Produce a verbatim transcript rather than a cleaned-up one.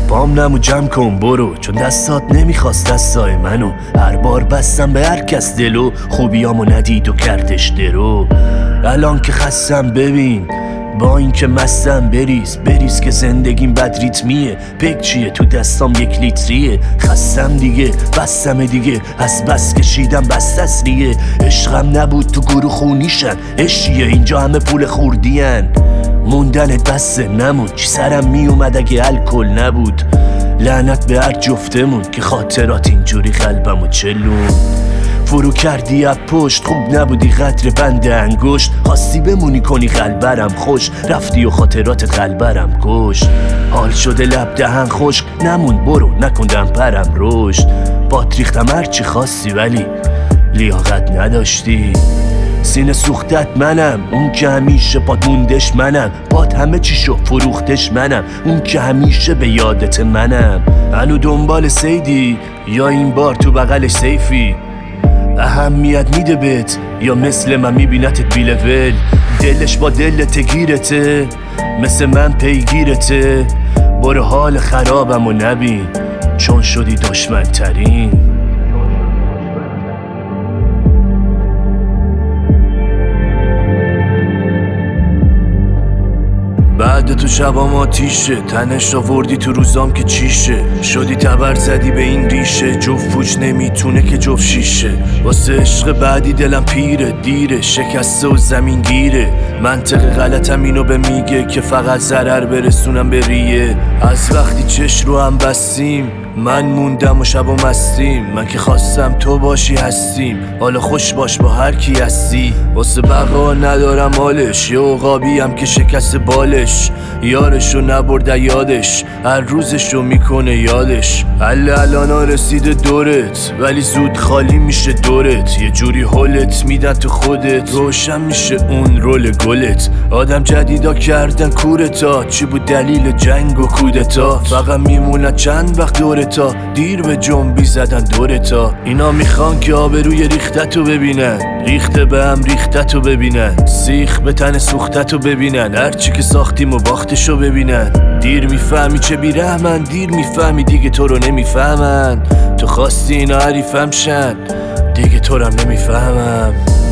پام نمو جمع کن برو، چون دستات نمیخواست دستای منو. هر بار بستم به هر کس دلو، خوبیامو ندید و کردش درو. الان که خستم ببین با این که مستم، بریز بریز که زندگیم بد ریتمیه. پک چیه تو دستام یک لیتریه. خستم دیگه بستم دیگه، از بس کشیدم بس تسریه. عشقم نبود تو گروه خونیشن، عشقیه اینجا همه پول خوردین. موندنت بسه نمون، چی سرم می اومد اگه الکل نبود. لعنت به هر جفتمون که خاطرات اینجوری قلبمو چلون. فرو کردی از پشت، خوب نبودی قدر بند انگشت. خواستی بمونی کنی قلبرم خوش، رفتی و خاطرات قلبرم کش. حال شده لب دهن خشک، نمون برو نکندم پرم رشد. بات ریختم هرچی خواستی ولی لیاقت نداشتی. سینه سوختت منم، اون که همیشه پات موندش منم. پات همه چی شو فروختش منم، اون که همیشه به یادت منم. هنو دنبال سیدی یا این بار تو بغلش سیفی؟ اهمیت میده بهت یا مثل من میبینتت بی لول؟ دلش با دلت گیرته مثل من پیگیرته. برو حال خرابم و نبین چون شدی دشمن ترین. بعد تو شبام آتیشه، تنش آوردی تو روزام که چیشه. شدی تبر زدی به این ریشه، جفت پوچ نمیتونه که جفت شیشه. واسه عشق بعدی دلم پیره، دیره شکسته و زمین گیره. منطق غلطم اینو به میگه که فقط ضرر برسونم به ریه. از وقتی چش رو هم بستیم من موندم و شب و مستیم. من که خواستم تو باشی هستیم، حالا خوش باش با هر کی هستی. واسه بقا ندارم حالش، یه عقابی هم که شکست بالش. یارشو نبرده یادش، هر روزشو میکنه یادش. اله الانا رسیده دورت ولی زود خالی میشه دورت. یه جوری حالت میدن تو خودت، روشن میشه اون رول گلت. آدم جدیدا کردن کورتا، چی بود دلیل جنگ و کودتا؟ فقط میمونن چند وقت دورتا، دیر به جنبی زدن دورتا. اینا میخوان که آبروی ریختتو ببینن، ریخته به هم ریختتو ببینن. سیخ به تن سوختتو ببینن، هرچی که ساختیم و باختشو ببینن. دیر میفهمی چه بیرحمن، دیر میفهمی دیگه تو رو نمیفهمن. تو خواستی اینا حریفم شن، دیگه تو رو هم نمیفهمم.